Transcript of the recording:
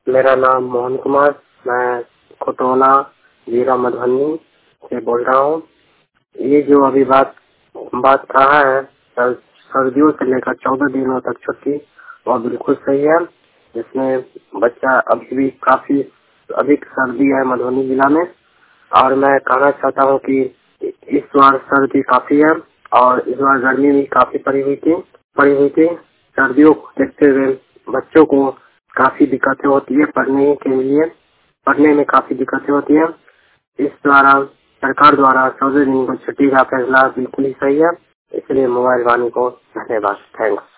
मेरा नाम मोहन कुमार, मैं कोटोला जीरा मधुबनी से बोल रहा हूँ। ये जो अभी बात कहा है सर्दियों से लेकर 14 दिनों तक छुट्टी, वह बिल्कुल सही है। जिसमें बच्चा अभी भी काफी अधिक सर्दी है मधुबनी जिला में, और मैं कहना चाहता हूँ कि इस बार सर्दी काफी है और इस बार गर्मी भी काफी पड़ी हुई थी। सर्दियों को देखते हुए बच्चों को काफी दिक्कतें होती है पढ़ने में काफी दिक्कतें होती है। इस द्वारा सरकार द्वारा 14 दिन को छुट्टी का फैसला बिल्कुल ही सही है। इसलिए मोबाइल वाणी को धन्यवाद। थैंक्स।